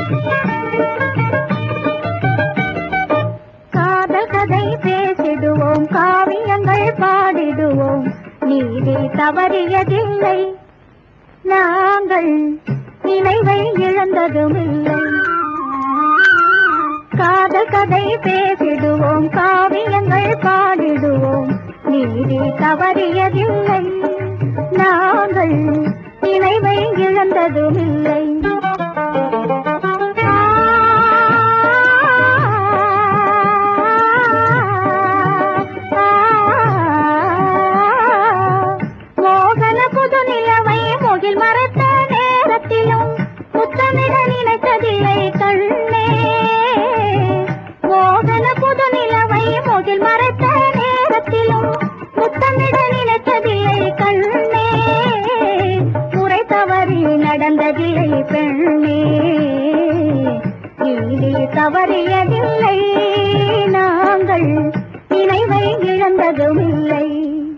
காதல் கதை பேசிடுவோம், காவியங்கள் பாடிடுவோம், நீதி தவறியதில்லை, நாங்கள் நினைவை இழந்ததுமில்லை. காதல் கதை பேசிடுவோம், காவியங்கள் பாடிடுவோம், நீதி தவறியதில்லை, நாங்கள் நினைவை இழந்ததுமில்லை. மோகன புது நிலவை முகில் மறைத்த நேரத்திலும் முத்தமிட நினைத்ததில்லை கண்ணே. மோகன புது நிலவை முகில் மறைத்த நேரத்திலும் முத்தமிட நினைத்ததில்லை கண்ணே. முறை தவறி நடந்ததில்லை பெண்ணே, நீதி தவறியதில்லை, நாங்கள் நினைவை இழந்ததுமில்லை.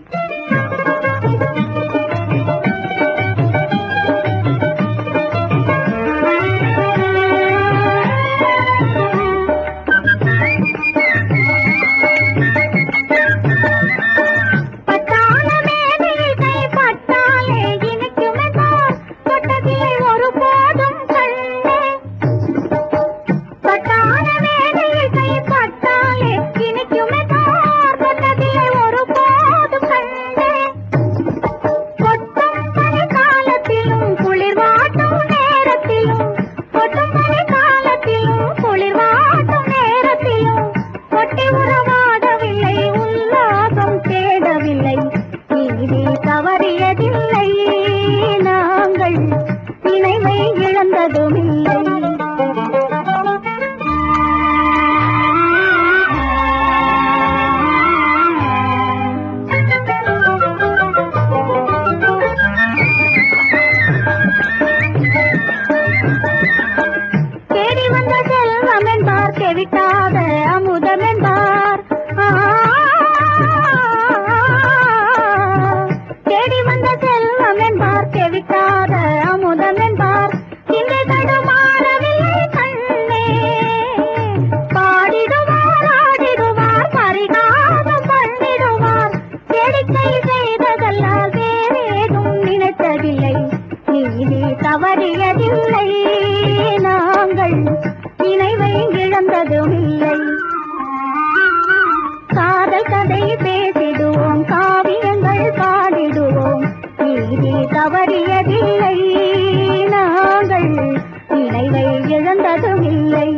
தவறியதில்லை, நாங்கள் நினைவை இழந்ததுமில்லை. தேடி வந்த செல்வம் என்பார், தெவிட்டாத அமுதம் என்பார். தேடி வந்த செல்வம் என்பார், தெவிட்டாத அமுதம் என்பார். இன்று தடுமாறவில்லை கண்ணே, பாடிடுவார் ஆடிடுவார், பரிகாரம் பண்ணிடுவார். வேடிக்கை செய்ததல்லால் வேறேதும் நினைத்ததில்லை, நீதி தவறியதில்லை, நாங்கள் நினைவை இழந்ததுமில்லை. காதல் கதை பேசிடுவோம், காவியங்கள் பாடிடுவோம், நீதி தவறியதில்லை, நாங்கள் நினைவை இழந்ததுமில்லை.